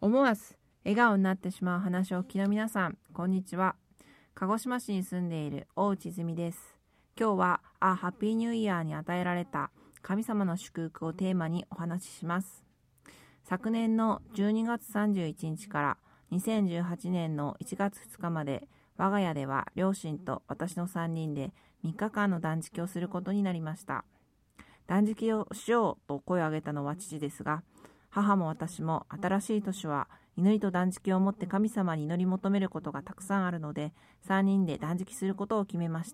思わず笑顔になってしまう話をお聞きの皆さん、こんにちは。鹿児島市に住んでいる大内泉です。今日はハッピーニューイヤーに与えられた神様の祝福をテーマにお話しします。昨年の12月31日から2018年の1月2日まで、我が家では両親と私の3人で3日間の断食をすることになりました。断食をしようと声を上げたのは父ですが、母も私も新しい年は祈りと断食をもって神様に祈り求めることがたくさんあるので、3人で断食することを決めました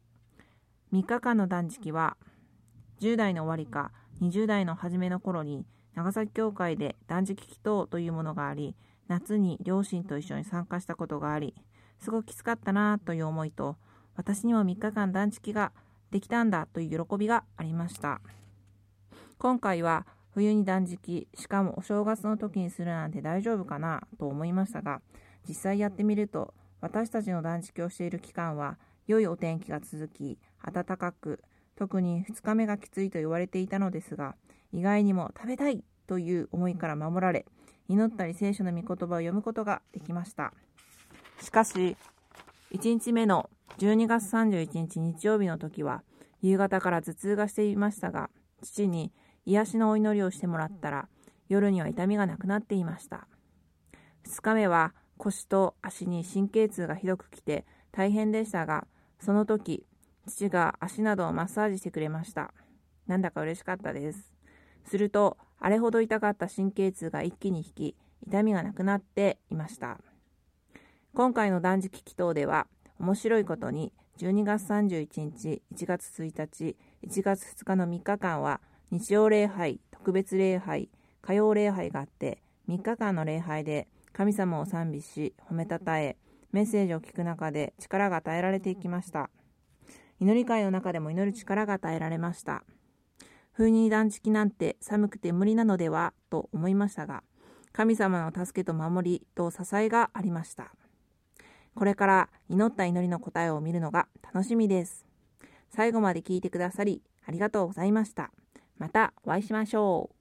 。3日間の断食は10代の終わりか20代の初めの頃に長崎教会で断食祈祷というものがあり、夏に両親と一緒に参加したことがあり、すごくきつかったなという思いと、私にも3日間断食ができたんだという喜びがありました。今回は冬に断食、しかもお正月の時にするなんて大丈夫かなと思いましたが、実際やってみると、私たちの断食をしている期間は良いお天気が続き、暖かく、特に2日目がきついと言われていたのですが、意外にも食べたいという思いから守られ、祈ったり聖書の御言葉を読むことができました。しかし、1日目の12月31日日曜日の時は、夕方から頭痛がしていましたが、父に癒しのお祈りをしてもらったら、夜には痛みがなくなっていました。2日目は腰と足に神経痛がひどくきて大変でしたが、その時、父が足などをマッサージしてくれました。なんだか嬉しかったです。すると、あれほど痛かった神経痛が一気に引き、痛みがなくなっていました。今回の断食祈祷では、面白いことに12月31日、1月1日、1月2日の3日間は、日曜礼拝、特別礼拝、火曜礼拝があって、3日間の礼拝で神様を賛美し、褒めたたえ、メッセージを聞く中で力が与えられていきました。祈り会の中でも祈る力が与えられました。冬に断食なんて寒くて無理なのではと思いましたが、神様の助けと守りと支えがありました。これから祈った祈りの答えを見るのが楽しみです。最後まで聞いてくださりありがとうございました。またお会いしましょう。